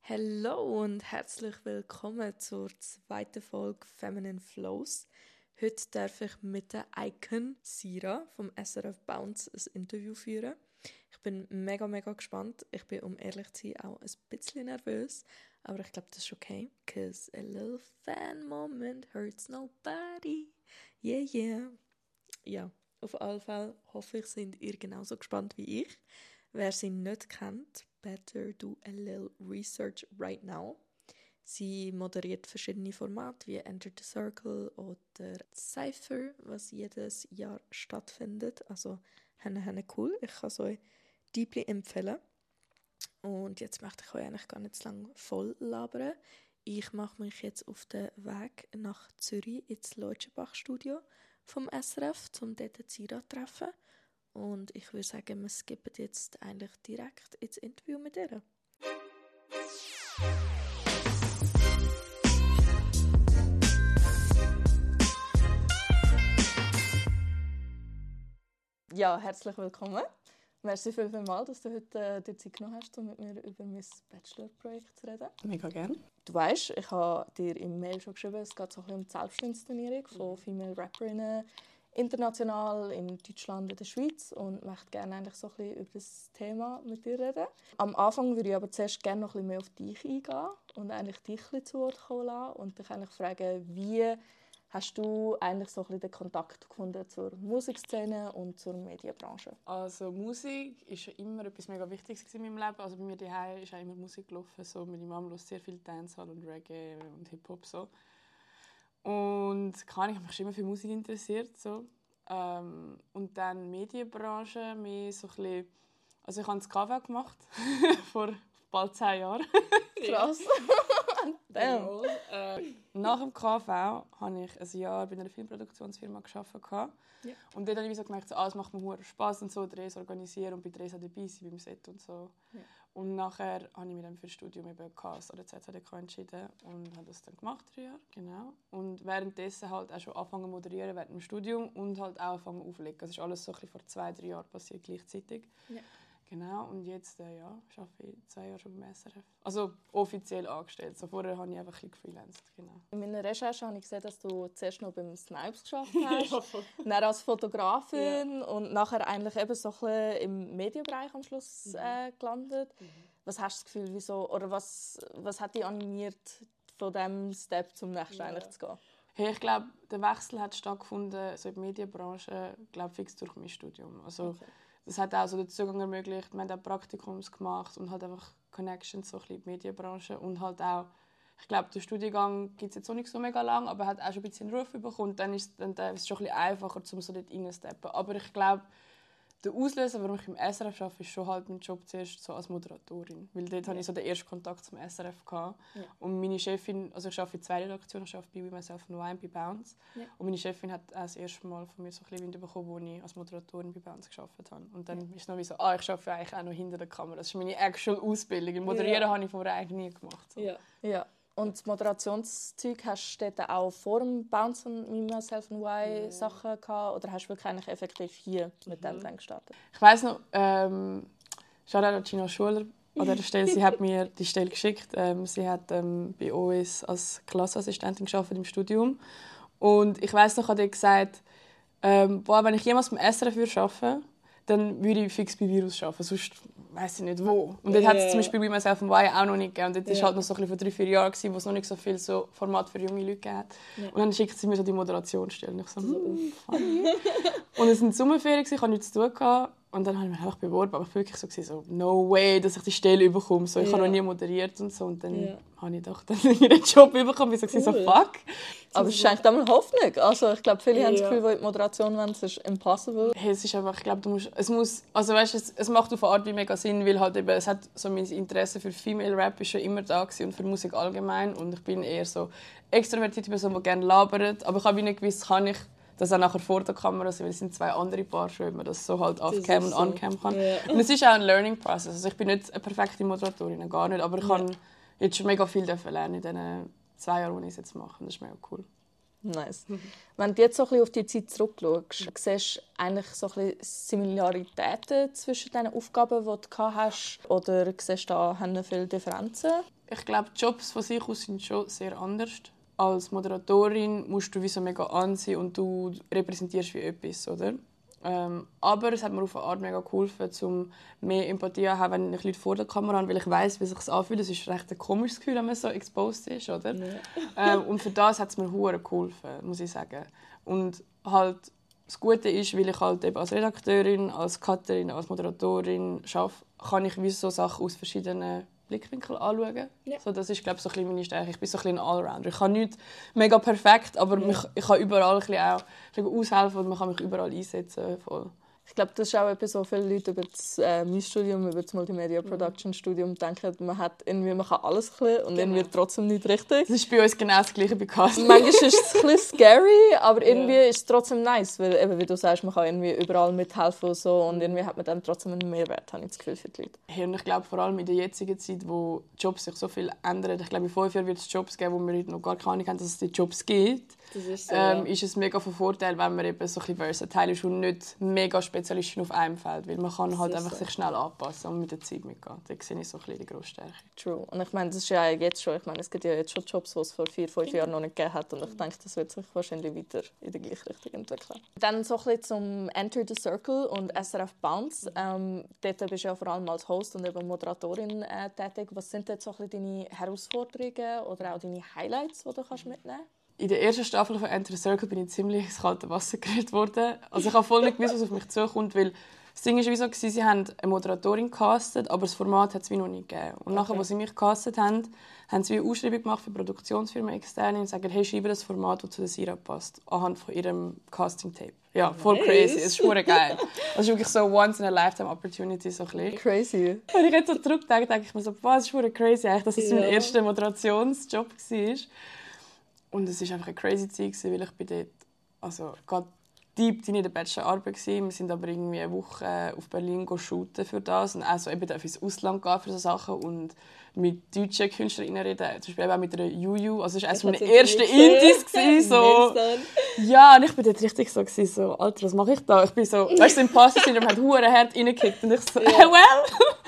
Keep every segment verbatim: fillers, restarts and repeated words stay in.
Hallo und herzlich willkommen zur zweiten Folge Feminine Flows. Heute darf ich mit der Icon Sira vom S R F Bounce ein Interview führen. Ich bin mega, mega gespannt. Ich bin, um ehrlich zu sein, auch ein bisschen nervös. Aber ich glaube, das ist okay. Cause a little fan moment hurts nobody. Yeah, yeah. Ja, auf alle Fälle hoffe ich, sind ihr genauso gespannt wie ich. Wer sie nicht kennt, better do a little research right now. Sie moderiert verschiedene Formate wie Enter the Circle oder Cypher, was jedes Jahr stattfindet. Also, henne, henne cool. Ich kann es euch deeply empfehlen. Und jetzt möchte ich euch eigentlich gar nicht zu lange voll labern. Ich mache mich jetzt auf den Weg nach Zürich ins Leutschenbach-Studio vom S R F, um dort Zira zu treffen. Und ich würde sagen, wir skippen jetzt eigentlich direkt ins Interview mit ihr. Ja, herzlich willkommen. Merci vielmals, dass du heute äh, dir Zeit genommen hast, um mit mir über mein Bachelorprojekt zu reden. Mega gerne. Du weißt, ich habe dir im Mail schon geschrieben, es geht so ein bisschen um die Selbstinszenierung von Female Rapperinnen international, in Deutschland und der Schweiz, und möchte gerne eigentlich so ein bisschen über das Thema mit dir reden. Am Anfang würde ich aber zuerst gerne noch ein bisschen mehr auf dich eingehen und eigentlich dich ein bisschen zu Wort kommen lassen und dich eigentlich fragen, wie hast du eigentlich so ein bisschen den Kontakt gefunden zur Musikszene und zur Medienbranche? Also Musik ist ja immer etwas mega Wichtiges in meinem Leben. Also bei mir daheim ist auch immer Musik gelaufen. So, meine Mama hört sehr viel Dancehall und Reggae und Hip-Hop. So. Und kann ich habe mich schon immer für Musik interessiert. So. Ähm, und dann Medienbranche, mehr so ein bisschen, also ich habe das K V gemacht, vor bald zehn Jahren. Krass. Damn. Äh, nach dem K V habe ich ein Jahr bei einer Filmproduktionsfirma gearbeitet. Yeah. Und dort habe ich so gemerkt, so, ah, es macht mir verdammt Spass, und so, Drehs organisieren und bei Drehs dabei sein, beim Set und so. Yeah. Und nachher habe ich mich dann für das Studium eben K S oder Z H D K entschieden und habe das dann gemacht, drei Jahre. Genau. Und währenddessen halt auch schon angefangen zu moderieren während dem Studium und halt auch angefangen aufzulegen. Das ist alles so ein bisschen vor zwei, drei Jahren passiert gleichzeitig. Yeah. Genau, und jetzt äh, ja, arbeite ich zwei Jahre schon beim S R F. Also offiziell angestellt. So, vorher habe ich einfach ein bisschen gefreelanced. Genau. In meiner Recherche habe ich gesehen, dass du zuerst noch beim Snipes gearbeitet hast, ja, dann als Fotografin, ja, und nachher eigentlich eben so ein bisschen im Medienbereich am Schluss mhm. äh, gelandet. Mhm. Was hast du das Gefühl, wieso, oder was, was hat dich animiert, von diesem Step zum nächsten ja. eigentlich zu gehen? Hey, ich glaube, der Wechsel hat stattgefunden so in der Medienbranche, glaube fix durch mein Studium. Also, okay. Das hat auch so den Zugang ermöglicht. Wir haben auch Praktikums gemacht und halt einfach Connections so ein bisschen in die Medienbranche. Und halt auch, ich glaube, der Studiengang gibt es jetzt auch nicht so mega lang, aber hat auch schon ein bisschen Ruf bekommen. Und dann ist, dann ist es schon ein bisschen einfacher, um so dort reinzusteppen. Aber ich glaube, der Auslöser, warum ich im S R F arbeite, ist schon halt mein Job zuerst so als Moderatorin. Weil dort ja. hatte ich so den ersten Kontakt zum S R F. Ja. Und meine Chefin, also ich arbeite in zwei Redaktionen, ich arbeite bei We Myself and Why bei Bounce. Ja. Und meine Chefin hat auch das erste Mal von mir so ein bisschen Wind bekommen, als ich als Moderatorin bei Bounce gearbeitet habe. Und dann ja. ist es noch wie so, ah, ich arbeite eigentlich auch noch hinter der Kamera. Das ist meine actual Ausbildung. Im Moderieren ja. habe ich vorher eigentlich nie gemacht. So. Ja. Ja. Und das Moderationszeug hast du dort auch vor dem Bounce und Me, Myself and Why ja. Sachen gehabt? Oder hast du wirklich eigentlich effektiv hier mit mhm. dem dann gestartet? Ich weiss noch, ähm, Shoutout an Gina Schuler an dieser Stelle. Sie hat mir die Stelle geschickt. Ähm, sie hat ähm, bei uns als Klassenassistentin gearbeitet im Studium. Und ich weiss noch, hat sie gesagt, ähm, boah, wenn ich jemals beim S R F arbeiten würde, dann würde ich fix bei Virus arbeiten, sonst weiss ich nicht wo. Und dort yeah. hat es zum Beispiel bei Me, Myself and Why auch noch nicht gegeben. Und dort war yeah. halt noch so ein bisschen vor drei, vier Jahren, wo es noch nicht so viel so Format für junge Leute gab. Yeah. Und dann schickt sie mir so die Moderationsstelle. Und ich so, hm, funny. Und es waren Sommerferien, ich hatte nichts zu tun. Und dann habe ich mich einfach beworben, aber ich war wirklich so, so, no way, dass ich die Stelle bekomme. So, ich yeah. habe noch nie moderiert und so. Und dann yeah. habe ich doch dann ihren Job bekommen. Ich so, cool. so fuck. Aber es schenkt einmal Hoffnung. Also ich glaube, viele yeah. haben das Gefühl, die in die Moderation wollen, es ist impossible. Hey, es ist einfach, ich glaube, du musst, es muss, also weißt, es, es macht auf eine Art wie mega Sinn, weil halt eben, es hat so mein Interesse für Female Rap ist schon immer da gewesen und für Musik allgemein. Und ich bin eher so extrovertierte Person, die gerne labert. Aber ich habe nicht gewusst, kann ich das auch nachher vor der Kamera sein, weil es sind zwei andere Paar schon, wenn man das so halt off-cam und so. On-cam kann. Yeah. Und es ist auch ein Learning Process. Also ich bin nicht eine perfekte Moderatorin, gar nicht, aber ich yeah. kann jetzt schon mega viel lernen in diesen zwei Jahren, die ich es jetzt mache. Das ist mega cool. Nice. Wenn du jetzt so ein bisschen auf die Zeit zurückschaust, siehst du eigentlich so ein bisschen Similaritäten zwischen den Aufgaben, die du gehabt hast? Oder siehst du da haben viele Differenzen? Ich glaube, die Jobs von sich aus sind schon sehr anders. Als Moderatorin musst du wie so mega ansehen und du repräsentierst wie etwas, oder? Ähm, aber es hat mir auf eine Art mega geholfen, um mehr Empathie zu haben, wenn ich Leute vor der Kamera habe, weil ich weiss, wie es sich anfühlt. Es ist recht ein komisches Gefühl, wenn man so exposed ist, oder? Ja. Ähm, und für das hat es mir hure geholfen, muss ich sagen. Und halt, das Gute ist, weil ich halt eben als Redakteurin, als Cutterin, als Moderatorin arbeite, kann ich wie so Sachen aus verschiedenen Blickwinkeln anschauen. Ja. So, das ist, glaube ich, so ein bisschen meine Stärke. Ich bin so ein bisschen ein Allrounder. Ich kann nicht mega perfekt, aber ja. mich, ich kann überall ein bisschen auch ein bisschen aushelfen und man kann mich überall einsetzen. Voll. Ich glaube, das ist auch etwas, so viele Leute über das äh, mein Studium, über das Multimedia Production Studium denken, man hat irgendwie, man kann alles ein bisschen und genau. irgendwie trotzdem nicht richtig. Das ist bei uns genau das Gleiche bei Casting. Manchmal ist es ein bisschen scary, aber irgendwie ja. ist es trotzdem nice, weil eben, wie du sagst, man kann irgendwie überall mithelfen und so und irgendwie hat man dann trotzdem einen Mehrwert, habe ich das Gefühl, für die Leute. Hey, und ich glaube, vor allem in der jetzigen Zeit, wo Jobs sich so viel ändern, ich glaube, in fünf Jahren wird es Jobs geben, wo wir heute noch gar keine Ahnung haben, dass es die Jobs gibt. Das ist, so, ähm, ja. ist es mega von Vorteil, wenn man eben so ein bisschen versatile ist und nicht mega Spezialistin auf einem Feld, weil man kann halt einfach so. sich schnell anpassen und mit der Zeit mitgehen. Da sehe ich so ein bisschen die grosse Stärke. True. Und ich meine, das ist ja jetzt schon, ich meine, es gibt ja jetzt schon Jobs, die es vor vier, fünf Jahren noch nicht gegeben hat und ich denke, das wird sich wahrscheinlich weiter in die gleiche Richtung entwickeln. Dann so ein bisschen zum Enter the Circle und S R F Bounce. Ähm, dort bist du ja vor allem als Host und eben Moderatorin äh, tätig. Was sind jetzt so ein bisschen deine Herausforderungen oder auch deine Highlights, die du kannst mitnehmen kannst? In der ersten Staffel von Enter the Circle bin ich ziemlich ins kalte Wasser gerührt worden. Also ich habe voll nicht gewusst, was auf mich zukommt, weil das Ding war, so, sie haben eine Moderatorin gecastet, aber das Format hat es wie noch nicht gegeben. Und okay. nachher, als sie mich gecastet haben, haben sie eine Ausschreibung gemacht für Produktionsfirmen externe und sagen, hey, schreibe das Format, das zu der Sira passt, anhand von ihrem Casting-Tape. Ja, voll nice. Crazy. Es ist verdammt geil. Das ist wirklich so once in a lifetime opportunity. So ein crazy. Wenn ich jetzt so zurückdenke, denke ich mir so, boah, das ist verdammt crazy, eigentlich, dass es ja. mein erster Moderationsjob war. Und es war einfach eine crazy Zeit, weil ich bin dort, also gerade deep in der Bachelorarbeit war. Wir sind aber irgendwie eine Woche auf Berlin shooten für das und also eben ins Ausland gehen für so Sachen und mit deutschen Künstlerinnen reden, zum Beispiel auch mit einer Juju, also es war eines meiner ersten Indies so. Ja, und ich bin dort richtig so, so Alter, was mache ich da? Ich bin so, weißt du, im Imposter-Syndrom hat hure hart reingekickt und ich so, ja. well.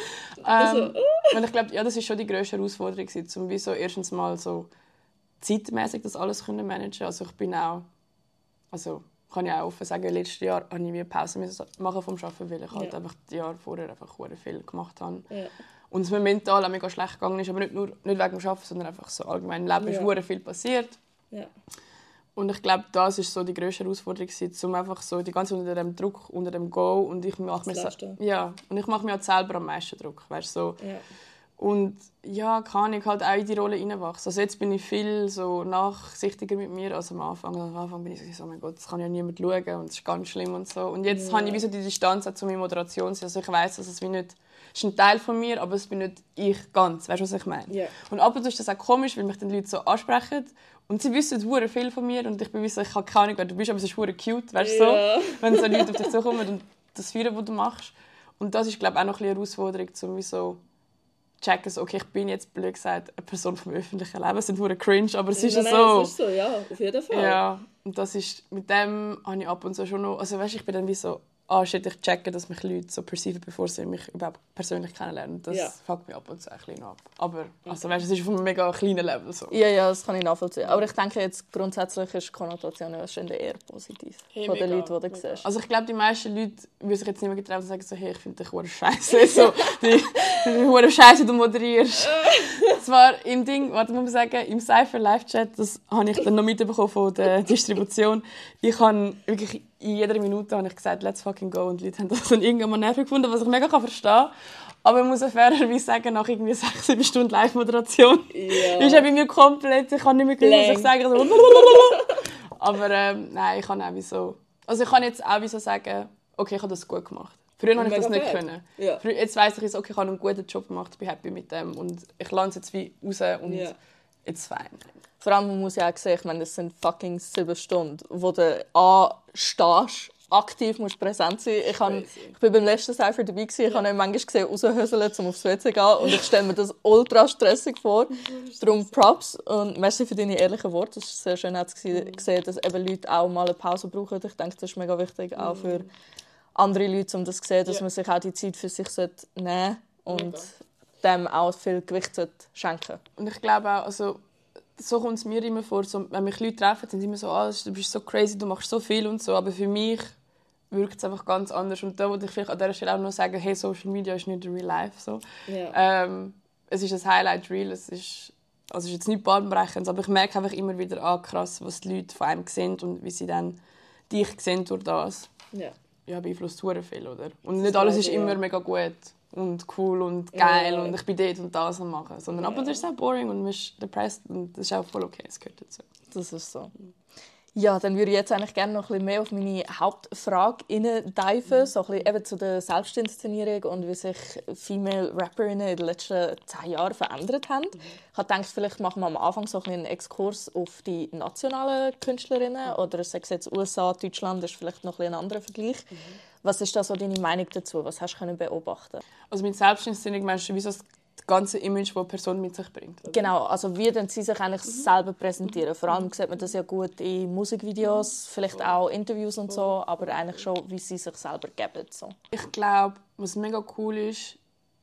ähm, und ich glaube, ja, das war schon die grösste Herausforderung, um wie so erstens mal so zeitmäßig das alles können managen. Also ich bin auch, also kann ich auch offen sagen, letztes Jahr habe ich eine Pause machen vom Arbeiten, weil ich halt ja. einfach die Jahre vorher einfach viel gemacht habe. Ja. Und es mir mental auch mega schlecht gegangen ist, aber nicht nur nicht wegen dem Arbeiten, sondern einfach so allgemein im Leben ja. ist viel passiert. Ja. Und ich glaube, das ist so die grösste Herausforderung, um einfach so die ganze unter dem Druck, unter dem Go und ich mache mir ja und ich mache mir halt selber am meisten Druck, weißt so. Ja. Und ja, kann ich halt auch in die Rolle reinwachsen. Also jetzt bin ich viel so nachsichtiger mit mir als am Anfang. Am Anfang bin ich so, oh mein Gott, das kann ja niemand schauen und es ist ganz schlimm und so. Und jetzt ja. habe ich wie so die Distanz zu meiner Moderation. Also ich weiss, dass es wie nicht, es ist ein Teil von mir, aber es bin nicht ich ganz. Weißt du, was ich meine? Yeah. Und ab und zu ist das auch komisch, weil mich dann Leute so ansprechen und sie wissen sehr viel von mir und ich bin wie so, ich habe keine Ahnung, wer du bist, aber es ist sehr cute, weißt du, yeah. so, wenn so Leute auf dich zukommen und das Feiern, was du machst. Und das ist, glaube ich, auch noch eine Herausforderung, um wie so checken, so, okay, ich bin jetzt, blöd gesagt, eine Person vom öffentlichen Leben. Es ist nur cringe, aber es ist ja so. Es ist so, ja, auf jeden Fall. Ja, und das ist, mit dem habe ich ab und zu schon noch, also weißt, ich bin dann wie so, ah, shit, ich checke, dass mich Leute so perceiven, bevor sie mich überhaupt persönlich kennenlernen. Das ja. fuckt mich ab und zu ein bisschen ab. Aber, also weißt, es ist auf einem mega kleinen Level so. Ja, ja, das kann ich nachvollziehen. Aber ich denke jetzt, grundsätzlich ist die Konnotation ja schon eher positiv. Hey, von den Leuten, die du mega. siehst. Also ich glaube, die meisten Leute würden sich jetzt nicht mehr getrauen und sagen so, hey, ich finde dich verdammt scheiße. So, die verdammt scheiße, du moderierst. Zwar im Ding, warte, muss man sagen, im Cypher Live-Chat, das habe ich dann noch mitbekommen von der Distribution. Ich habe wirklich in jeder Minute habe ich gesagt, let's fucking go. Und die Leute haben das dann irgendwann mal nervig gefunden, was ich mega verstehen kann. Aber ich muss auch fairerweise sagen, nach irgendwie sechs, sieben Stunden Live-Moderation ja. ist bei mir komplett, ich kann nicht mehr gewusst, was ich sage. So. Aber ähm, nein, ich kann auch wie so, also ich kann jetzt auch wie so sagen, okay, ich habe das gut gemacht. Früher habe ich das nicht können. Ja. Jetzt weiss ich, okay, ich habe einen guten Job gemacht, ich bin happy mit dem und ich lasse es jetzt wie raus und ja. it's fine. Vor allem, man muss ja auch sehen, ich meine, das sind fucking sieben Stunden, wo du anstehst, aktiv musst präsent sein. Ich, kann, ich bin beim letzten Cypher dabei gewesen. Ich ja. habe ihn manchmal gesehen, raushöseln, um aufs W C zu gehen. Und ich stelle mir das ultra stressig vor. Darum Props und merci für deine ehrlichen Worte. Es war sehr schön gesehen, dass eben Leute auch mal eine Pause brauchen. Ich denke, das ist mega wichtig, auch für andere Leute, um das zu sehen, dass ja. man sich auch die Zeit für sich nehmen sollte und ja. dem auch viel Gewicht schenken. Und ich glaube auch, also so kommt es mir immer vor, so, wenn mich Leute treffen, sind sie immer so, oh, du bist so crazy, du machst so viel und so, aber für mich wirkt es einfach ganz anders. Und da würde ich vielleicht an dieser Stelle auch noch sagen, hey, Social Media ist nicht real life. So. Ja. Ähm, es ist ein Highlight Reel, es ist, also es ist jetzt nicht bahnbrechend, aber ich merke einfach immer wieder, ah, krass, was die Leute von einem sehen und wie sie dann dich sehen durch das. Ja. Ja, beeinflusst sehr viel, oder? Und nicht alles ist immer mega gut und cool und geil ja. und ich bin dort und das am machen, sondern ja. ab und zu ist es auch boring und man ist depressed und das ist auch voll okay, es gehört dazu. Das ist so. Ja, dann würde ich jetzt eigentlich gerne noch ein bisschen mehr auf meine Hauptfrage hineindeifen, mhm. so ein bisschen eben zu der Selbstinszenierung und wie sich Female Rapperinnen in den letzten zehn Jahren verändert haben. Mhm. Ich habe gedacht, vielleicht machen wir am Anfang so ein bisschen einen Exkurs auf die nationalen Künstlerinnen mhm. oder sei es jetzt U S A, Deutschland, ist vielleicht noch ein, ein anderer Vergleich. Mhm. Was ist da so deine Meinung dazu? Was hast du beobachten? Also mit Selbstinszenierung meinst du, wie so das ganze Image, das eine Person mit sich bringt? Oder? Genau, also wie dann sie sich eigentlich mhm. selber präsentieren. Vor allem sieht man das ja gut in Musikvideos, vielleicht auch Interviews und so, aber eigentlich schon, wie sie sich selber geben. So. Ich glaube, was mega cool ist,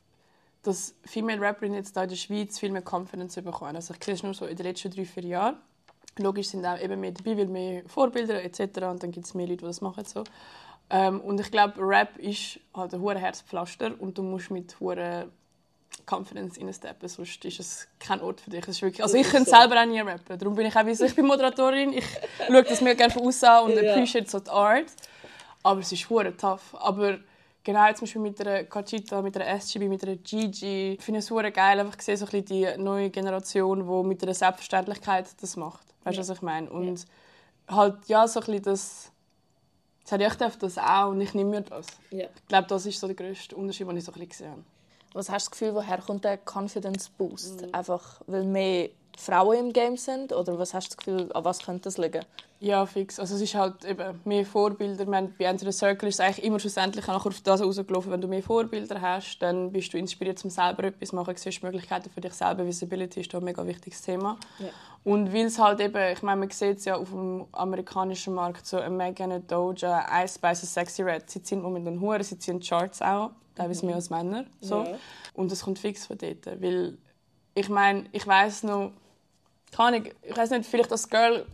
dass Female Rapperinnen jetzt hier in der Schweiz viel mehr Confidence bekommen. Also ich sehe es nur so in den letzten drei, vier Jahren. Logisch sind auch eben mehr dabei, weil mehr Vorbilder et cetera. Und dann gibt es mehr Leute, die das machen. So. Ähm, und ich glaube, Rap ist halt ein hohes Herzpflaster und du musst mit hoher Confidence reinsteppen, sonst ist es kein Ort für dich. Es ist wirklich, also ich könnte selber auch nie rappen, darum bin ich auch wie so, ich bin Moderatorin, ich schaue das mir gerne von außen an und ja. appreciate so die Art, aber es ist hure tough. Aber genau zum Beispiel mit einer Kachita, mit einer S G B, mit einer Gigi, ich finde es hure geil, einfach gesehen so ein bisschen die neue Generation, die mit einer Selbstverständlichkeit das macht. Weißt du, ja. was ich meine? Und ja. halt ja so ein bisschen das Das ich darf das auch und ich nehme mir das. Ja. Ich glaube, das ist so der grösste Unterschied, den ich so ein bisschen gesehen habe. Was hast du das Gefühl, woher kommt der Confidence Boost? Mhm. Einfach, weil mehr Frauen im Game sind? Oder was hast du das Gefühl, an was könnte das liegen? Ja, fix. Also es ist halt eben mehr Vorbilder. Meine, bei Enter the Circle ist es eigentlich immer schlussendlich auch auf das rausgelaufen. Wenn du mehr Vorbilder hast, dann bist du inspiriert, um selber etwas zu machen. Du siehst Möglichkeiten für dich selber. Visibility ist da ein mega wichtiges Thema. Ja. Und weil es halt eben, ich meine, man sieht es ja auf dem amerikanischen Markt, so Megan, Doja, Ice Spice, Sexy Red, sie ziehen momentan hure, sie ziehen Charts auch, teilweise mhm. mehr als Männer. So. Ja. Und das kommt fix von dort. Weil ich meine, ich weiss noch, kann ich, ich weiss nicht, vielleicht als Girl,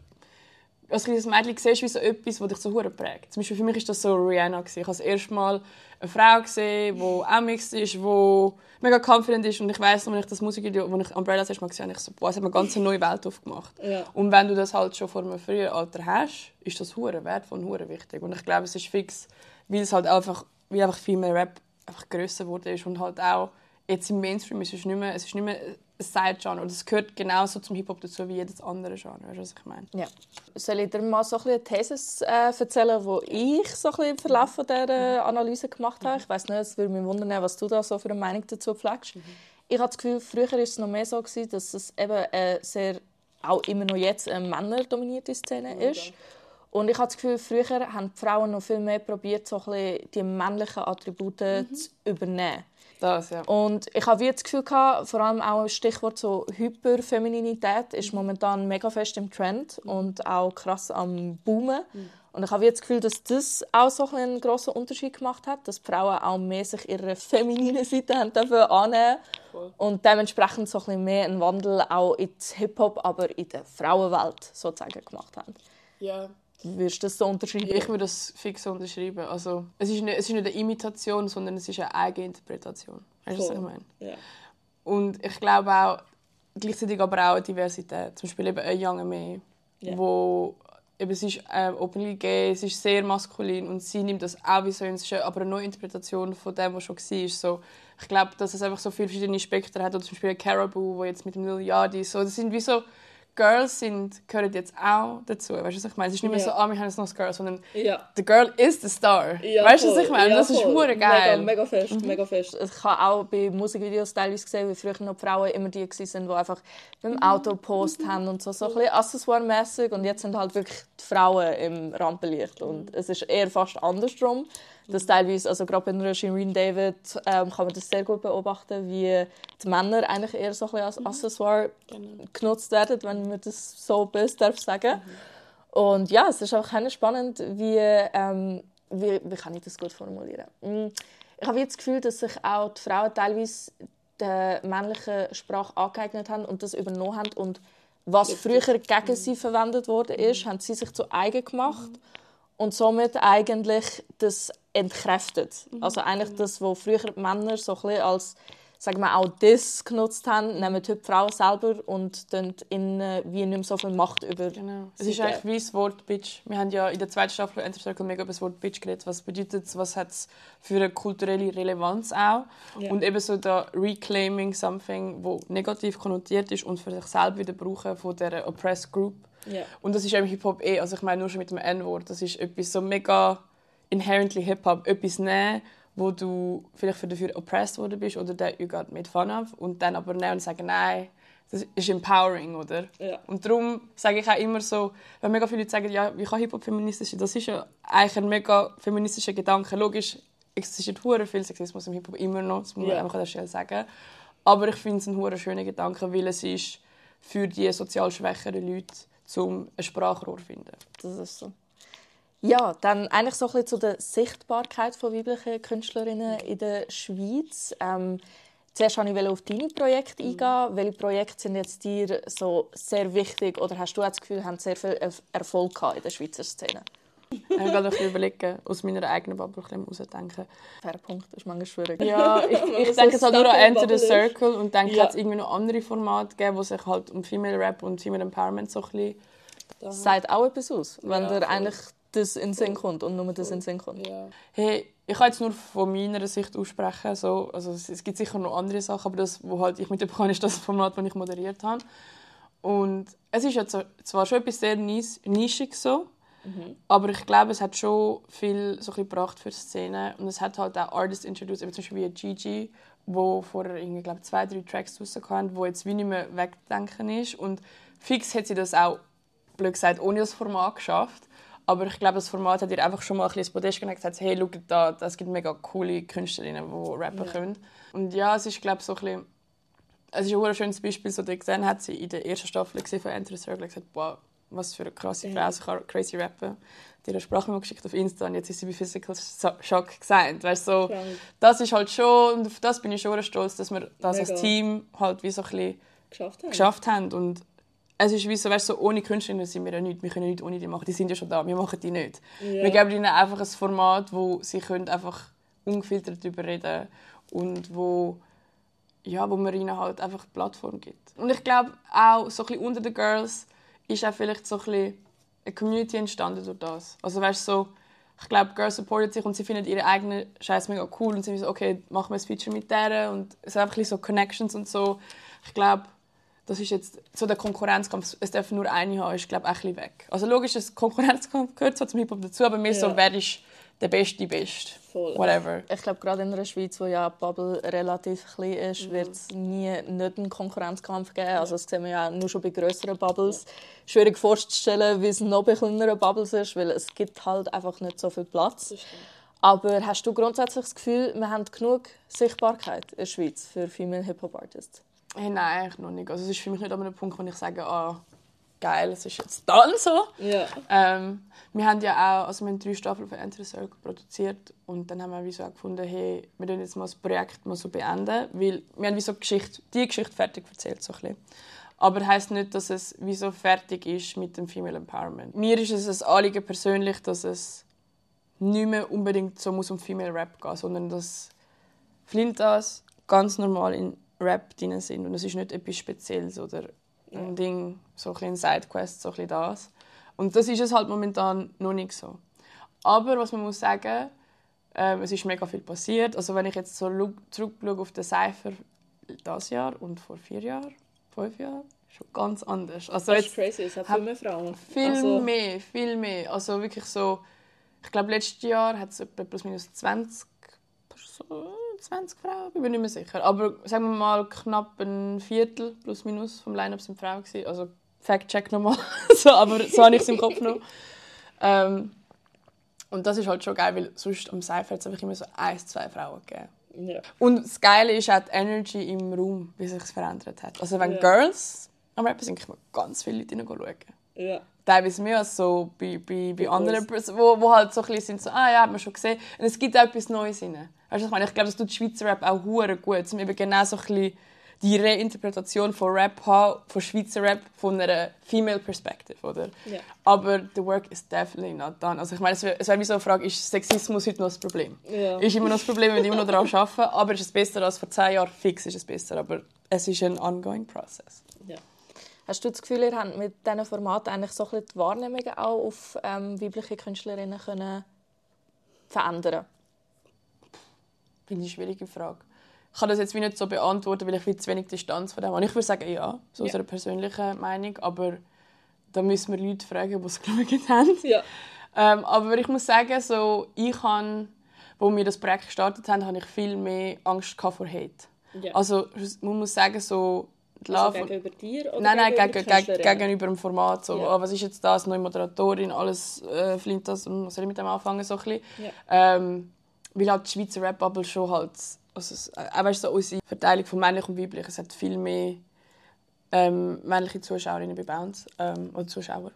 als kleines Mädchen siehst du wie so etwas, das dich so hure prägt. Zum Beispiel für mich war das so Rihanna. Ich habe das erste Mal eine Frau gesehen, die auch mixed ist, die mega confident ist. Und ich weiss noch, wenn ich das Musikvideo, als ich Umbrella das erste Mal gesehen habe, ich so, boah, es hat eine ganz neue Welt aufgemacht. Ja. Und wenn du das halt schon vor einem frühen Alter hast, ist das hure wertvoll und hure wichtig. Und ich glaube, es ist fix, weil es halt einfach, weil einfach viel mehr Rap einfach grösser geworden ist und halt auch jetzt im Mainstream ist es nicht mehr, es ist nicht mehr ein Side-Genre. Und es gehört genauso zum Hip-Hop dazu wie jedes andere Genre. Weißt du, was ich meine? Ja. Soll ich dir mal so ein bisschen These äh, erzählen, die ich so ein bisschen im Verlauf von dieser Analyse gemacht habe? Ich weiss nicht, es würde mich wundern, was du da so für eine Meinung dazu pflegst. Mhm. Ich habe das Gefühl, früher war es noch mehr so, dass es eben eine sehr, auch immer noch jetzt, eine männerdominierte Szene mhm. ist. Und ich habe das Gefühl, früher haben die Frauen noch viel mehr probiert, so ein bisschen die männlichen Attribute mhm. zu übernehmen. Das, ja. Und ich habe das Gefühl gehabt, vor allem auch das Stichwort so Hyperfemininität ist momentan mega fest im Trend und auch krass am Boomen. Mhm. Und ich habe das Gefühl, dass das auch so einen grossen Unterschied gemacht hat, dass die Frauen auch mehr sich ihre feminine Seite haben annehmen cool. Und dementsprechend so ein bisschen mehr einen Wandel auch ins Hip-Hop, aber in der Frauenwelt sozusagen gemacht haben. Ja. Würdest du das so unterschreiben? Ich würde das fix so unterschreiben. Also, es, ist nicht, es ist nicht eine Imitation, sondern es ist eine Eigeninterpretation. Weißt du, was ich meine? Ja. Und ich glaube auch, gleichzeitig aber auch eine Diversität. Zum Beispiel eben ein Young M A, ja. wo eben, es ist äh, openly gay, es ist sehr maskulin und sie nimmt das auch wie so, es ist aber eine neue Interpretation von dem, was schon war. So, ich glaube, dass es einfach so viele verschiedene Spektren hat. Oder zum Beispiel Caribou, wo jetzt mit dem Lil Yachty so, das sind wie so Girls sind, gehören jetzt auch dazu. Weißt du, was ich meine? Es ist nicht mehr Ja. so, ah, wir haben jetzt noch ein Girl, sondern Ja. the girl is the star. Ja, weißt du, was voll. ich meine? Ja, das ist voll. hure geil. Mega, mega fest, mhm. mega fest. Ich habe auch bei Musikvideos teilweise gesehen, wie früher noch die Frauen immer die waren, die einfach beim Auto Post haben und so, so ein bisschen accessoire-mässig. Und jetzt sind halt wirklich die Frauen im Rampenlicht. Und es ist eher fast andersrum. Das teilweise, also gerade bei einer Shireen David ähm, kann man das sehr gut beobachten, wie die Männer eigentlich eher so ein bisschen als Accessoire genau. genutzt werden, wenn man das so böse darf sagen. Mhm. Und ja, es ist auch spannend, wie, ähm, wie, wie kann ich das gut formulieren? Ich habe jetzt das Gefühl, dass sich auch die Frauen teilweise der männlichen Sprache angeeignet haben und das übernommen haben. Und was früher gegen sie verwendet wurde, ist, haben sie sich zu eigen gemacht. Mhm. Und somit eigentlich das entkräftet. Mhm, also eigentlich genau. Das, was früher die Männer so ein bisschen als, sagen wir, auch das genutzt haben, nehmen die Frauen selber und dann ihnen wie nicht mehr so viel Macht über genau. Es ist eigentlich wie das Wort Bitch. Wir haben ja in der zweiten Staffel Enter Circle mega über das Wort Bitch geredet. Was bedeutet es, was hat es für eine kulturelle Relevanz auch? Ja. Und eben so da Reclaiming something, wo negativ konnotiert ist und für sich selber wieder brauchen von dieser Oppressed Group. Yeah. Und das ist eben Hip-Hop eh, also ich meine nur schon mit dem N-Wort, das ist etwas so mega inherently Hip-Hop, etwas nehmen, wo du vielleicht für dafür oppressed worden bist oder that you got made fun of und dann aber nehmen und sagen, nein, das ist empowering, oder? Yeah. Und darum sage ich auch immer so, wenn mega viele Leute sagen, ja, wie kann Hip-Hop feministisch sein, das ist ja eigentlich ein mega feministischer Gedanke. Logisch existiert hure viel Sexismus im Hip-Hop immer noch, das muss man yeah. einfach an der Stelle sagen. Aber ich finde es ein hure schöner Gedanke, weil es ist für die sozial schwächeren Leute um ein Sprachrohr zu finden. Das ist so. Ja, dann eigentlich so ein bisschen zu der Sichtbarkeit von weiblichen Künstlerinnen in der Schweiz. Ähm, zuerst wollte ich auf deine Projekte eingehen. Mhm. Welche Projekte sind jetzt dir so sehr wichtig oder hast du das Gefühl, haben sehr viel Erfolg gehabt in der Schweizer Szene? Ich will noch überlegen, aus meiner eigenen Bubble herausdenken. Fair Punkt, das ist manchmal schwierig. Ja, ich, ich denke jetzt halt nur an Enter the Circle und denke, ja. Es irgendwie noch andere Formate geben, wo sich halt um Female Rap und Female Empowerment so ein bisschen... Das sagt auch etwas aus, wenn ja, dir eigentlich das in den Sinn kommt und nur das in den Sinn kommt. Ja. Hey, ich kann jetzt nur von meiner Sicht aussprechen. So, also es gibt sicher noch andere Sachen, aber das, wo halt ich mitbekommen ist das Format, das ich moderiert habe. Und es ist ja zwar schon etwas sehr Nischiges so, mhm. aber ich glaube, es hat schon viel so ein bisschen gebracht für die Szene. Und es hat halt auch Artists introduced, zum Beispiel wie Gigi, wo vorher irgendwie, glaube zwei, drei Tracks rausgekommen, wo jetzt wie nicht mehr wegdenken ist. Und fix hat sie das auch, blöd gesagt, ohne das Format geschafft. Aber ich glaube, das Format hat ihr einfach schon mal ein bisschen ins Podest gelegt und gesagt, hey, schau da, es gibt mega coole Künstlerinnen, die rappen ja. können. Und ja, es ist, glaube ich, so ein bisschen... Es ist ein schönes Beispiel, so gesehen hat sie in der ersten Staffel von Enter the Circle gesagt, wow, was für eine krasse Frau, sie kann crazy rappen. Die hat eine Sprachmemo geschickt auf Insta und jetzt ist sie bei Physical Shock gesigned. Weißt, so, das ist halt schon, und auf das bin ich schon stolz, dass wir das mega. Als Team halt wie so ein bisschen geschafft haben. Geschafft haben. Und es ist wie so, weißt, so, ohne Künstlerinnen sind wir ja nichts. Wir können nichts ohne die machen. Die sind ja schon da, wir machen die nicht. Ja. Wir geben ihnen einfach ein Format, wo sie können einfach ungefiltert darüber reden und wo, ja, wo man ihnen halt einfach eine Plattform gibt. Und ich glaube auch, so ein bisschen unter den Girls ist auch vielleicht so ein bisschen eine Community entstanden durch das. Also weißt, so, ich glaube, Girls supporten sich und sie finden ihre eigenen Scheiß mega cool und sie sind so, okay, machen wir ein Feature mit der und es sind einfach ein bisschen so Connections und so. Ich glaube, das ist jetzt so der Konkurrenzkampf, es darf nur eine haben, ist glaube ich, auch ein bisschen weg. Also logisch, das Konkurrenzkampf gehört zwar zum Hip-Hop dazu, aber mehr ja. so, wer ist der Beste, die Beste. Voll. Whatever. Ich glaube, gerade in der Schweiz, wo ja die Bubble relativ klein ist, mhm. wird es nie nicht einen Konkurrenzkampf geben. Also das sehen wir ja nur schon bei grösseren Bubbles. Ja. Schwierig vorzustellen, wie es noch bei kleineren Bubbles ist, weil es gibt halt einfach nicht so viel Platz. Aber hast du grundsätzlich das Gefühl, wir haben genug Sichtbarkeit in der Schweiz für Female Hip-Hop-Artists? Hey, nein, eigentlich noch nicht. Also es ist für mich nicht an einem Punkt, wo ich sage, ah, geil, es ist jetzt dann so. Ja. Ähm, wir haben ja auch, also wir haben drei Staffeln von Enter the Circle produziert und dann haben wir wie so gefunden, hey, wir können jetzt mal das Projekt mal so beenden, weil wir haben wie so Geschichte, die Geschichte fertig erzählt, so ein bisschen. Aber das heisst nicht, dass es wie so fertig ist mit dem Female Empowerment. Mir ist es ein Anliegen persönlich, dass es nicht mehr unbedingt so muss um Female Rap gehen, sondern dass Flintas ganz normal in Rap drin sind und es ist nicht etwas Spezielles oder ein Ding, so ein Sidequest, so ein das. Und das ist es halt momentan noch nicht so. Aber was man muss sagen, äh, es ist mega viel passiert. Also wenn ich jetzt so zurückschaue auf den Cypher dieses Jahr und vor vier Jahren, fünf Jahren schon ganz anders. Also das ist jetzt crazy, es hat viel mehr Frauen. Viel also. mehr, viel mehr. Also wirklich so, ich glaube, letztes Jahr hat es etwa plus minus zwanzig Personen, zwanzig Frauen, ich bin nicht mehr sicher. Aber sagen wir mal, knapp ein Viertel plus minus vom Line-Up sind Frauen gewesen. Also Fact-Check nochmal. so, aber so habe ich es im Kopf noch. Ähm, und das ist halt schon geil, weil sonst am Cypher hat es einfach immer so ein, zwei Frauen gegeben. Ja. Und das Geile ist auch die Energy im Raum, wie sich es verändert hat. Also wenn ja. Girls am Rappen sind, kann man ganz viele Leute reinschauen. Ja. Teilweise mehr als so bei, bei, bei anderen Personen, wo, wo halt so ein bisschen sind, so, ah ja, hat man schon gesehen. Und es gibt auch etwas Neues rein. Weißt du, ich meine, ich glaube, das tut Schweizer Rap auch hure gut, um eben genau so ein bisschen die Reinterpretation von Rap haben, von Schweizer Rap, von einer Female Perspective, oder? Ja. Aber the work is definitely not done. Also ich meine, es wäre wär wie so eine Frage, ist Sexismus heute noch das Problem? Ja. Ist immer noch das Problem, wir müssen immer noch daran arbeiten, aber ist es besser als vor zehn Jahren? Fix ist es besser, aber es ist ein ongoing process. Ja. Hast du das Gefühl, ihr habt mit diesen Formaten eigentlich so ein bisschen die Wahrnehmung auch auf ähm, weibliche Künstlerinnen können verändern? Finde ich eine schwierige Frage. Ich kann das jetzt wie nicht so beantworten, weil ich viel zu wenig Distanz von dem habe. Ich würde sagen, ja, so aus ja. einer persönlichen Meinung, aber da müssen wir Leute fragen, die es geschaut haben. Ja. Ähm, aber ich muss sagen, so, ich habe, als wir das Projekt gestartet haben, habe ich viel mehr Angst vor Hate. Ja. Also man muss sagen, so... Also gegenüber dir oder nein, nein, gegenüber, gegen, gegenüber dem Format. So. Ja. Oh, was ist jetzt das? Neue Moderatorin, alles äh, flinnt das. Und was soll ich mit dem anfangen? So ein bisschen. Ja. Ähm, weil halt die Schweizer Rap-Bubble schon halt... Also, auch weißt, so unsere Verteilung von männlich und weiblich. Es hat viel mehr ähm, männliche Zuschauerinnen bei Bounce. Ähm, oder Zuschauer.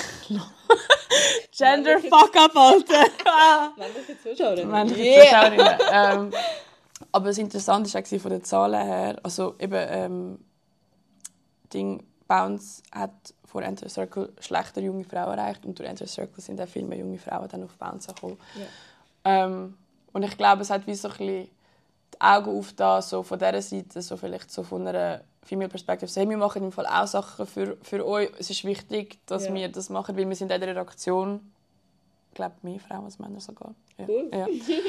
Gender fuck up, Alter! Männliche Zuschauerinnen. Männliche yeah. Zuschauerinnen. ähm, aber das Interessante war von den Zahlen her, also eben... Ähm, Ding, Bounce hat vor Enter Circle schlechter junge Frauen erreicht und durch Enter Circle sind auch viel mehr junge Frauen dann auf Bounce gekommen. Ja. Ähm, und ich glaube, es hat wie so ein bisschen die Augen aufgetan, so von dieser Seite, so vielleicht so von einer Female Perspective. So, hey, wir machen im Fall auch Sachen für, für euch. Es ist wichtig, dass ja. wir das machen, weil wir sind in der Redaktion, ich glaube, mehr Frauen als Männer sogar. Ja. Cool. Ja.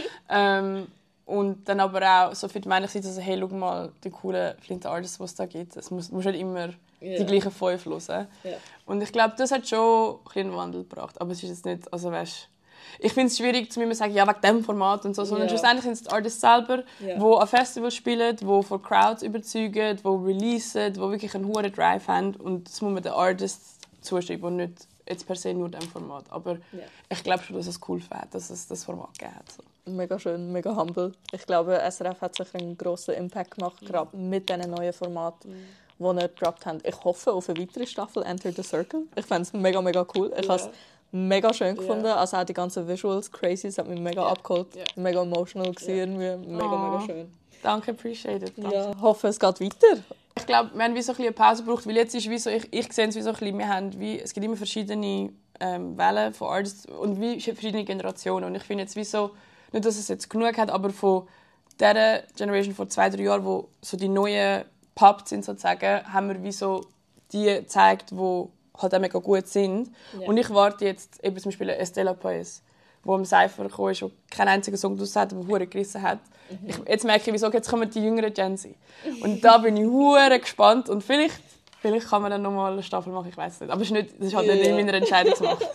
ähm, Und dann aber auch so für die männliche Seite, also, hey, schau mal, die coolen flinten Artists, die es da gibt. Es muss, muss nicht immer yeah. die gleichen fünf hören. Yeah. Und ich glaube, das hat schon ein einen Wandel gebracht. Aber es ist jetzt nicht, also weißt, ich finde es schwierig, zu mir zu sagen, ja, wegen diesem Format und so. Sondern yeah. schlussendlich sind es die Artists selber, die yeah. an Festivals spielen, die von Crowds überzeugen, die releasen, die wirklich einen hohen Drive haben. Und das muss man den Artists zuschreiben und nicht jetzt per se nur dem Format. Aber yeah. ich glaube schon, dass es cool fand, dass es das Format gegeben hat. So. Mega schön, mega humble. Ich glaube, S R F hat sich einen grossen Impact gemacht, mhm. gerade mit diesen neuen Formaten, mhm. die wir gedroppt haben. Ich hoffe auf eine weitere Staffel Enter the Circle. Ich fände es mega, mega cool. Ich yeah. habe es mega schön gefunden. Yeah. Also auch die ganzen Visuals, crazy, es hat mich mega yeah. abgeholt. Yeah. Mega emotional gewesen, yeah. mega, oh. mega schön. Danke, appreciate it. Danke. Ja, hoffe, es geht weiter. Ich glaube, wir haben wie so ein bisschen eine Pause gebraucht, weil jetzt ist wie so, ich, ich sehe es wie so ein bisschen, wir haben wie, es gibt immer verschiedene ähm, Wellen von Artists und wie verschiedene Generationen. Und ich finde jetzt wie so, nicht, dass es jetzt genug hat, aber von dieser Generation vor zwei, drei Jahren, wo so die neuen Pops sind, sozusagen, haben wir wie so die gezeigt, die halt auch mega gut sind. Yeah. Und ich warte jetzt eben zum Beispiel Estella Paes, die am Cypher gekommen ist und keinen einzigen Song draus hat, aber hure gerissen hat. Mhm. Ich, jetzt merke ich, wieso jetzt kommen die jüngeren Gen Z. Und da bin ich hure gespannt und vielleicht, vielleicht kann man dann noch mal eine Staffel machen, ich weiß nicht. Aber es ist nicht, das ist halt nicht yeah. in meiner Entscheidungsmacht.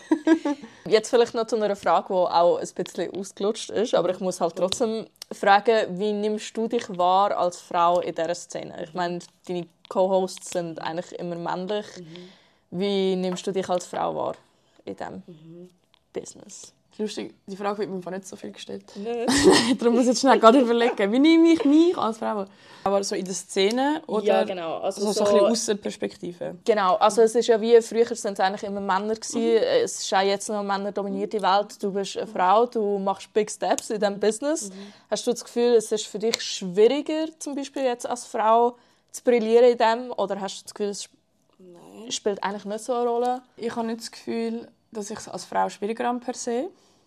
Jetzt vielleicht noch zu einer Frage, die auch ein bisschen ausgelutscht ist, aber ich muss halt trotzdem fragen, wie nimmst du dich wahr als Frau in dieser Szene? Ich meine, deine Co-Hosts sind eigentlich immer männlich. Mhm. Wie nimmst du dich als Frau wahr in diesem mhm. Business? Lustig, die Frage wird mir einfach nicht so viel gestellt. Darum muss ich jetzt schnell gerade überlegen, wie nehme ich mich als Frau? Aber so in der Szene oder ja, genau. Also so, so ein bisschen Aussenperspektive? Genau, also es ist ja wie früher sind es eigentlich immer Männer gewesen. Mhm. Es ist auch jetzt noch eine männerdominierte Welt. Du bist eine Frau, du machst Big Steps in diesem Business. Mhm. Hast du das Gefühl, es ist für dich schwieriger, zum Beispiel jetzt als Frau zu brillieren in dem? Oder hast du das Gefühl, es Nein. spielt eigentlich nicht so eine Rolle? Ich habe nicht das Gefühl, dass ich es als Frau schwieriger habe per se.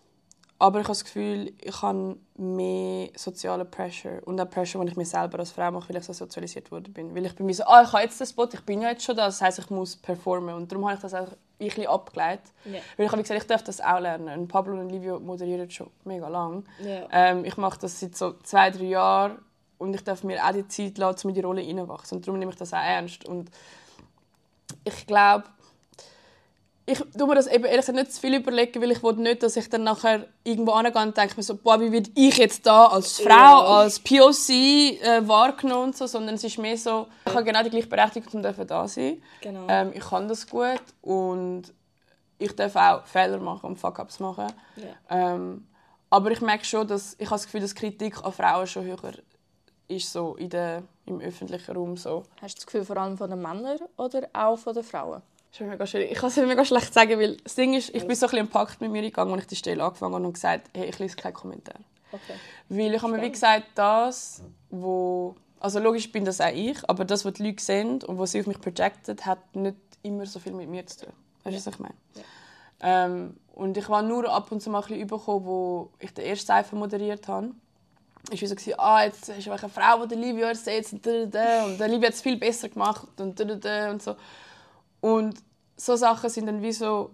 Aber ich habe das Gefühl, ich habe mehr soziale Pressure. Und auch Pressure, die ich mir selber als Frau mache, weil ich so sozialisiert worden bin. Weil ich bin mir so, ah, ich habe jetzt den Spot, ich bin ja jetzt schon da, das heisst, ich muss performen. Und darum habe ich das auch ein bisschen abgeleitet. Yeah. Weil ich habe gesagt, ich darf das auch lernen. Und Pablo und Livio moderieren schon mega lang. Yeah. Ähm, ich mache das seit so zwei, drei Jahren. und ich darf mir auch die Zeit lassen, um in die Rolle hineinwachsen. Und darum nehme ich das auch ernst. Und ich glaube, ich tue mir das eben ehrlich gesagt nicht zu viel überlegen, weil ich will nicht, dass ich dann nachher irgendwo hingehe und denke mir so, boah, wie werde ich jetzt da als Frau, ja. als P O C äh, wahrgenommen und so, sondern es ist mehr so, ich habe genau die gleiche Berechtigung, um da sein. Genau. Ähm, ich kann das gut und ich darf auch Fehler machen und Fuck-ups machen. Ja. Ähm, aber ich merke schon, dass ich habe das Gefühl, dass Kritik an Frauen schon höher ist so in der, im öffentlichen Raum. So. Hast du das Gefühl vor allem von den Männern oder auch von den Frauen? Das ist mega schwierig. Ich kann es mega schlecht sagen, weil das Ding ist, ich bin so ein bisschen im Pakt mit mir gegangen, als ich die Stelle angefangen habe und gesagt, hey, ich lese keinen Kommentar. Okay. Weil ich habe mir wie gesagt, das, wo, also logisch bin das auch ich, aber das, was die Leute sehen und was sie auf mich projected, hat nicht immer so viel mit mir zu tun. Weißt du, was ich meine? Ja. Ähm, und ich war nur ab und zu mal ein bisschen übergekommen, wo ich den ersten Cypher moderiert habe. Es war so, ah, jetzt ist eine Frau, die Livio ersetzt und der Livio hat es viel besser gemacht und und so. Und so Sachen sind dann wie so,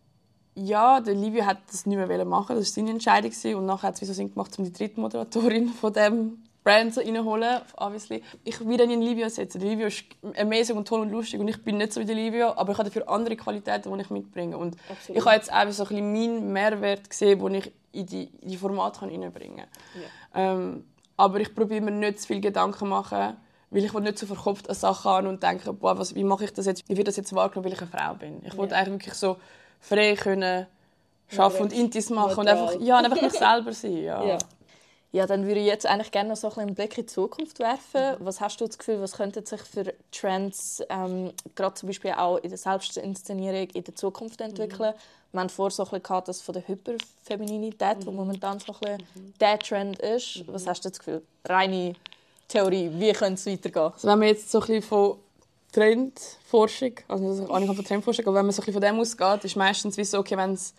ja, der Livio hat das nicht mehr machen, das war seine Entscheidung. Und nachher hat es wie so Sinn gemacht, um die dritte Moderatorin von diesem Brand so reinholen, obviously. Ich will dann in Livio setzen. Der Livio ist amazing und toll und lustig und ich bin nicht so wie der Livio, aber ich habe dafür andere Qualitäten, die ich mitbringe. Und absolut. Ich habe jetzt auch so ein bisschen meinen Mehrwert gesehen, den ich in die, in die Formate reinbringen kann. Yeah. Ähm, aber ich probiere mir nicht zu viel Gedanken zu machen, weil ich nicht so verkopft an Sachen an und denke, boah, was, wie mache ich das jetzt? Wie wird das jetzt wahrgenommen, weil ich eine Frau bin? Ich wollte yeah. eigentlich wirklich so frei können arbeiten und Intis machen und einfach, ja, und einfach mich selber sein. Ja. Yeah. Ja, dann würde ich jetzt eigentlich gerne noch so ein einen Blick in die Zukunft werfen. Mhm. Was hast du das Gefühl, was könnten sich für Trends, ähm, gerade zum Beispiel auch in der Selbstinszenierung, in der Zukunft entwickeln? Mhm. Wir haben vorher so ein bisschen gehabt, das von der Hyperfemininität, die mhm. momentan so ein bisschen mhm. der Trend ist. Mhm. Was hast du das Gefühl? Reine Theorie, wie könnte es weitergehen? Also wenn man jetzt so ein bisschen von Trendforschung, also auch nicht von Trendforschung, aber wenn man so ein bisschen von dem ausgeht, ist meistens wie so, okay, wenn es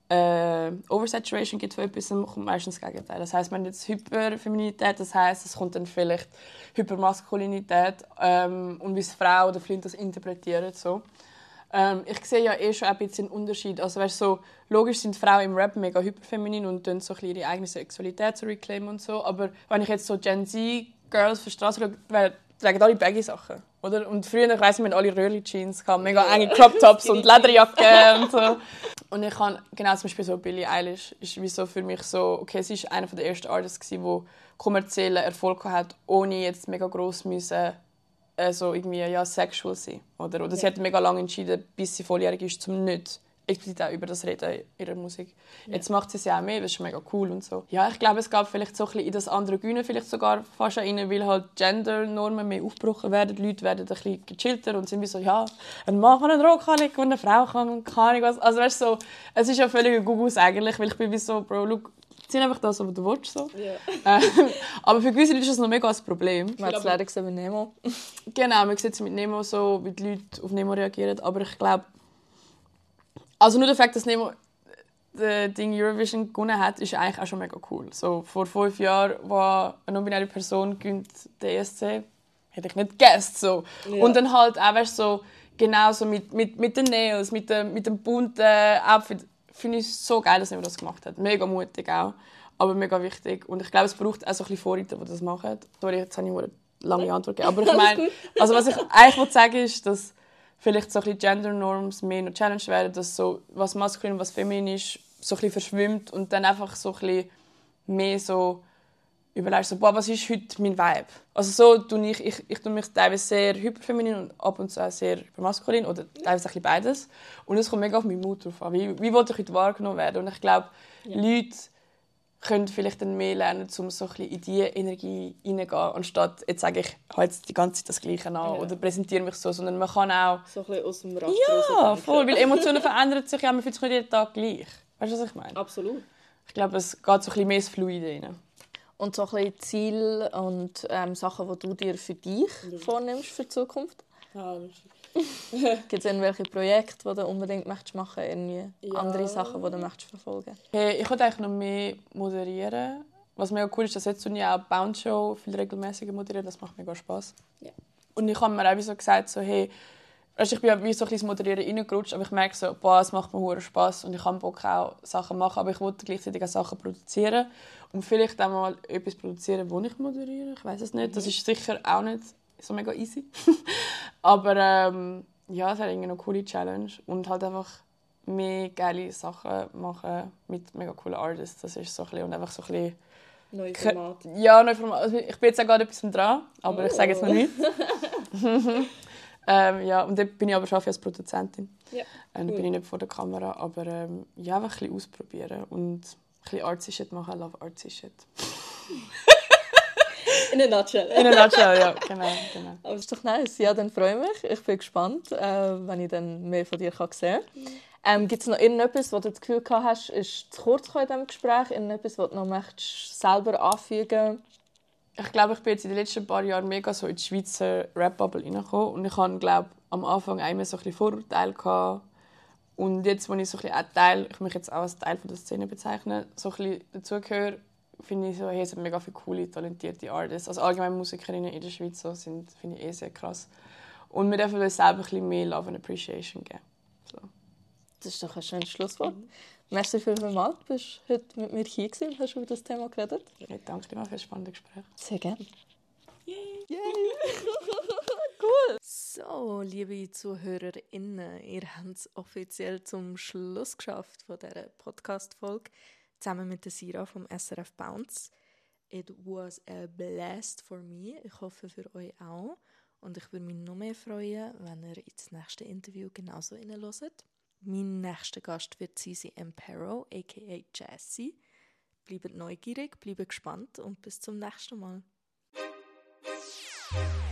Äh, Oversaturation gibt von etwas, dann kommt meistens das Gegenteil. Das heisst, man hat jetzt Hyperfeminität, das heisst, es kommt dann vielleicht Hypermaskulinität ähm, und wie es Frau oder Flint das interpretieren. So. Ähm, ich sehe ja eh schon ein bisschen einen Unterschied. Also, weißt, so, logisch sind Frauen im Rap mega hyperfeminin und dann so ihre eigene Sexualität zu reclaimen und so. Aber wenn ich jetzt so Gen Z-Girls auf der Straße schaue, tragen alle Baggy-Sachen. Oder? Und früher, ich weiss nicht, wir alle Röhrli-Jeans, mega enge Crop-Tops und Lederjacken und so. Und ich kann, genau zum Beispiel so Billie Eilish ist wie so für mich so, okay, sie war einer der ersten Artists, die kommerziellen Erfolg hatte, ohne jetzt mega gross müssen, äh, so irgendwie, ja, sexual sein. Oder, oder ja. Sie hat mega lange entschieden, bis sie volljährig ist, um nicht explizit auch über das reden in ihrer Musik. Ja. Jetzt macht sie es ja auch mehr, das ist mega cool und so. Ja, ich glaube, es gab vielleicht so ein bisschen in das andere Güne vielleicht sogar fast rein, weil halt Gender-Normen mehr aufgebrochen werden. Die Leute werden ein bisschen gechillter und sind wie so, ja, ein Mann kann einen Rock anlegen und eine Frau kann keine Ahnung was. Also weißt, so, es ist ja völlig ein Gugus eigentlich, weil ich bin wie so, Bro, look, zieh einfach das, was du willst. So. Yeah. Ähm, aber für gewisse Leute ist das noch mega ein Problem. Man hat es leider gesehen mit Nemo. Genau, man sieht es mit Nemo so, wie die Leute auf Nemo reagieren. Aber ich glaube, also nur der Fakt, dass Nemo das Ding Eurovision gewonnen hat, ist eigentlich auch schon mega cool. So, vor fünf Jahren, wo eine non-binäre Person gewinnt, der E S C, hätte ich nicht gegessen. So. Ja. Und dann halt auch weißt, so, genau so mit, mit, mit den Nails, mit dem, mit dem bunten Outfit. Finde ich so geil, dass Nemo das gemacht hat. Mega mutig auch, aber mega wichtig. Und ich glaube, es braucht auch so ein bisschen Vorreiter, die das machen. Sorry, jetzt habe ich eine lange Antwort gegeben. Aber ich meine, also was ich eigentlich sagen will, ist, dass vielleicht so ein bisschen Gender Norms mehr noch challenged werden, dass so, was maskulin und was feminin ist, so ein bisschen verschwimmt und dann einfach so ein bisschen mehr so überlegst, so, boah, was ist heute mein Vibe? Also so tue ich, ich, ich tue mich teilweise sehr hyperfeminin und ab und zu auch sehr hypermaskulin oder teilweise ein bisschen beides. Und es kommt mega auf meinen Mut drauf an. Wie, wie will ich heute wahrgenommen werden? Und ich glaube, ja. Leute können vielleicht dann mehr lernen, um so ein bisschen in diese Energie hineingehen, anstatt jetzt sage ich, habe jetzt die ganze Zeit das Gleiche an ja. oder präsentiere mich so, sondern man kann auch so ein bisschen aus dem Raster ja, voll, weil Emotionen verändern sich ja, man fühlt sich nicht jeden Tag gleich. Weißt du, was ich meine? Absolut. Ich glaube, es geht so ein bisschen mehr ins Fluide rein. Und so ein bisschen Ziele und ähm, Sachen, die du dir für dich ja. vornimmst für die Zukunft? Ja, gibt es irgendwelche Projekte, die du unbedingt möchtest machen möchtest? Ja. Andere Sachen, die du möchtest verfolgen hey, ich würde eigentlich noch mehr moderieren. Was mega cool ist, dass jetzt ich auch Bounce Show viel regelmäßiger moderieren. Das macht mega Spass. Ja. Und ich habe mir auch so gesagt, so, hey, Also ich bin ja wie so ein bisschen ins Moderieren reingerutscht, aber ich merke so, boah, es macht mir verdammt Spass und ich habe Bock auch Sachen machen, aber ich wollte gleichzeitig auch Sachen produzieren und vielleicht auch mal etwas produzieren, wo ich moderiere, ich weiß es nicht. Mhm. Das ist sicher auch nicht so mega easy. aber ähm, ja, es ist irgendwie eine coole Challenge und halt einfach mehr geile Sachen machen mit mega coolen Artists. Das ist so ein bisschen, und einfach so ein bisschen neue Format. Ja, neue Format. Also ich bin jetzt auch gerade etwas dran, aber oh. ich sage jetzt noch nichts. ähm, ja, und dann bin ich aber schon als Produzentin. Ja, cool. Dann bin ich nicht vor der Kamera, aber ähm, ja, einfach ein bisschen ausprobieren und ein bisschen artsy Shit machen. I love artsy Shit. In a nutshell. In a nutshell, ja, genau, genau. Aber das ist doch nice. Ja, dann freue ich mich. Ich bin gespannt, äh, wenn ich dann mehr von dir sehen kann. Mhm. Ähm, Gibt es noch irgendetwas, wo du das Gefühl gehabt hast, ist zu kurz in diesem Gespräch? Irgendetwas, was du noch möchtest, selber anfügen? Ich glaube, ich bin jetzt in den letzten paar Jahren mega so in die Schweizer Rap-Bubble reingekommen. Und ich hatte, glaube am Anfang einmal so ein bisschen Vorurteile gehabt. Und jetzt, wo ich so ein bisschen auch Teil, ich mich jetzt auch als Teil der Szene bezeichne, so ein bisschen dazugehöre, finde ich so, hey, es sind mega viele coole, talentierte Artists. Also allgemein Musikerinnen in der Schweiz so, sind, finde ich eh sehr krass. Und wir dürfen uns selber ein bisschen mehr Love and Appreciation geben. So. Das ist doch ein schönes Schlusswort. Mhm. Merci vielmals, du bist heute mit mir hier und hast über das Thema geredet. Ja, danke dir für das spannende Gespräch. Sehr gerne. Yay! Yay. Cool! So, liebe ZuhörerInnen, ihr habt es offiziell zum Schluss geschafft von dieser Podcast-Folge, zusammen mit der Sira vom S R F Bounce. It was a blast for me. Ich hoffe für euch auch. Und ich würde mich noch mehr freuen, wenn ihr ins nächste Interview genauso reinhört. Mein nächster Gast wird Zizi Empero, aka Jessie. Bleibt neugierig, bleibt gespannt und bis zum nächsten Mal.